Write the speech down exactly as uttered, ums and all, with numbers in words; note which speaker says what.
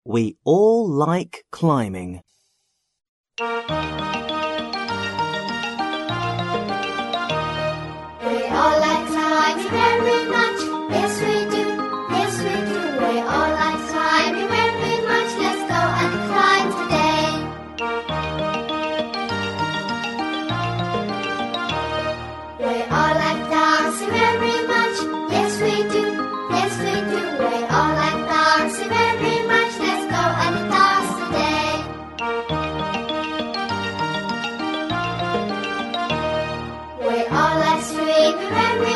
Speaker 1: We all like climbing.
Speaker 2: We all like climbing very much. Yes, we do. Yes, we do. We all like climbing very much. Let's go and climb today. We all like dancing very much. Yes, we do. Yes, we do. We all like dancing very much. Let's go and dance today. We all like swimming very